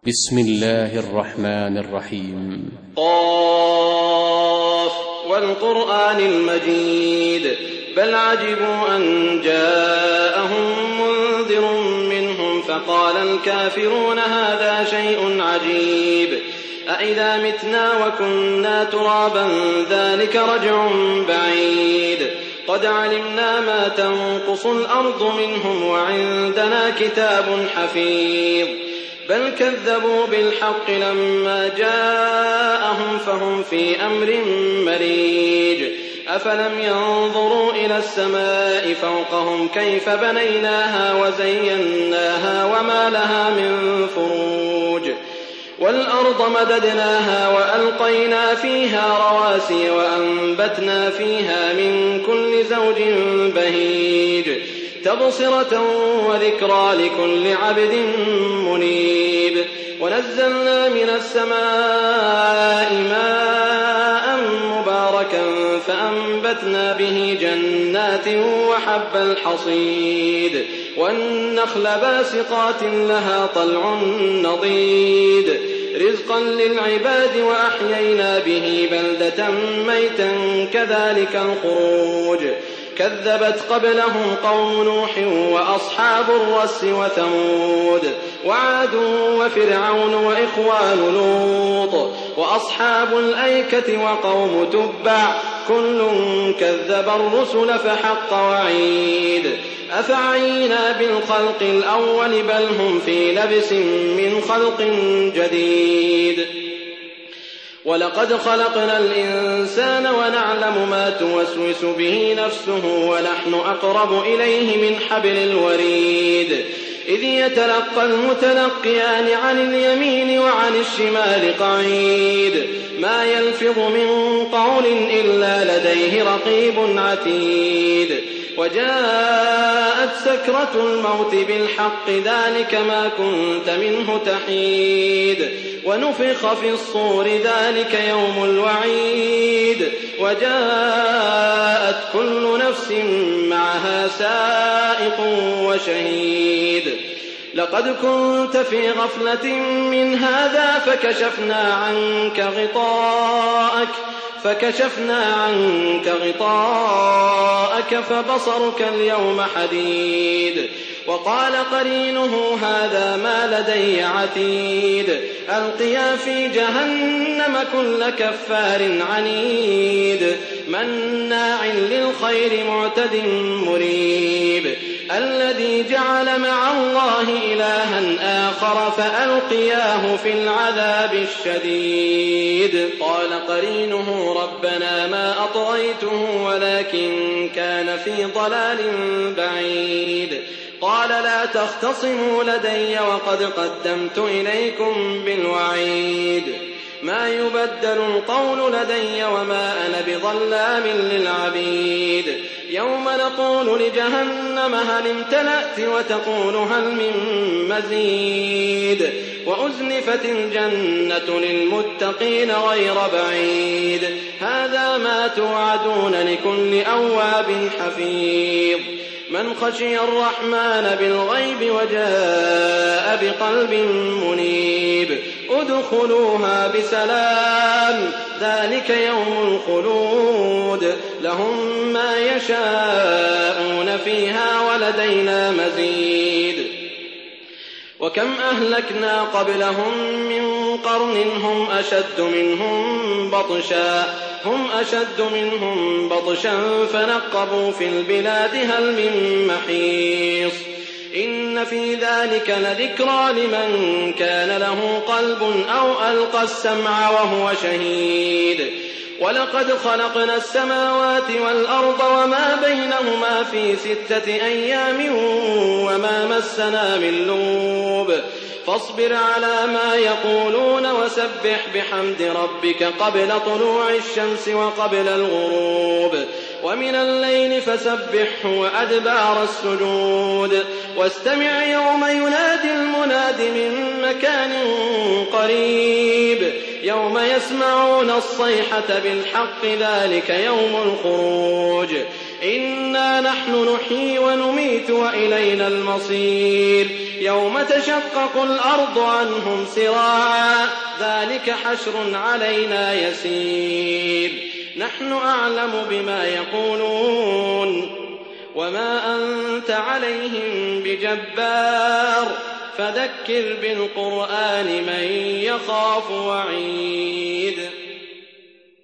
بسم الله الرحمن الرحيم. قاف والقرآن المجيد بل عجبوا أن جاءهم منذر منهم فقال الكافرون هذا شيء عجيب أإذا متنا وكنا ترابا ذلك رجع بعيد قد علمنا ما تنقص الأرض منهم وعندنا كتاب حفيظ بل كذبوا بالحق لما جاءهم فهم في أمر مريج أفلم ينظروا إلى السماء فوقهم كيف بنيناها وزيناها وما لها من فروج والأرض مددناها وألقينا فيها رواسي وأنبتنا فيها من كل زوج بهيج تبصرة وذكرى لكل عبد منيب ونزلنا من السماء ماء مباركا فأنبتنا به جنات وحب الحصيد والنخل باسقات لها طلع نضيد رزقا للعباد وأحيينا به بلدة ميتا كذلك الخروج كذبت قبلهم قوم نوح وأصحاب الرس وثمود وعاد وفرعون وإخوان لوط وأصحاب الأيكة وقوم تبع كل كذب الرسل فحق وعيد أفعينا بالخلق الأول بل هم في لبس من خلق جديد ولقد خلقنا الإنسان ونعلم ما توسوس به نفسه ونحن أقرب إليه من حبل الوريد إذ يتلقى المتلقيان عن اليمين وعن الشمال قعيد ما يلفظ من قول إلا لديه رقيب عتيد وجاءت سكرة الموت بالحق ذلك ما كنت منه تحيد ونفخ في الصور ذلك يوم الوعيد وجاءت كل نفس معها سائق وشهيد لقد كنت في غفلة من هذا فكشفنا عنك غطاءك فبصرك اليوم حديد وقال قرينه هذا ما لدي عتيد ألقيا في جهنم كل كفار عنيد مناع للخير معتد مريب الذي جعل مع الله إلها آخر فألقياه في العذاب الشديد قال قرينه ربنا ما أطغيته ولكن كان في ضلال بعيد قال لا تختصموا لدي وقد قدمت إليكم بالوعيد ما يبدل القول لدي وما أنا بظلام للعبيد يوم نقول لجهنم هل امتلأت وتقول هل من مزيد وأزلفت الجنة للمتقين غير بعيد هذا ما توعدون لكل أواب حفيظ من خشي الرحمن بالغيب وجاء بقلب منيب ادخلوها بسلام ذلك يوم الخلود لهم ما يشاءون فيها ولدينا مزيد وكم أهلكنا قبلهم من قرن هم أشد منهم بطشا فنقبوا في البلاد هل من محيص إن في ذلك لذكرى لمن كان له قلب أو ألقى السمع وهو شهيد ولقد خلقنا السماوات والأرض وما بينهما في 6 أيام وما مسنا من لغوب فاصبر على ما يقولون وسبح بحمد ربك قبل طلوع الشمس وقبل الغروب ومن الليل فسبحه وأدبار السجود واستمع يوم ينادي المناد من مكان قريب يوم يسمعون الصيحة بالحق ذلك يوم الخروج إنا نحن نحيي ونميت وإلينا المصير يوم تشقق الأرض عنهم سراعا ذلك حشر علينا يسير نحن أعلم بما يقولون وما أنت عليهم بجبار فذكر بالقرآن من يخاف وعيد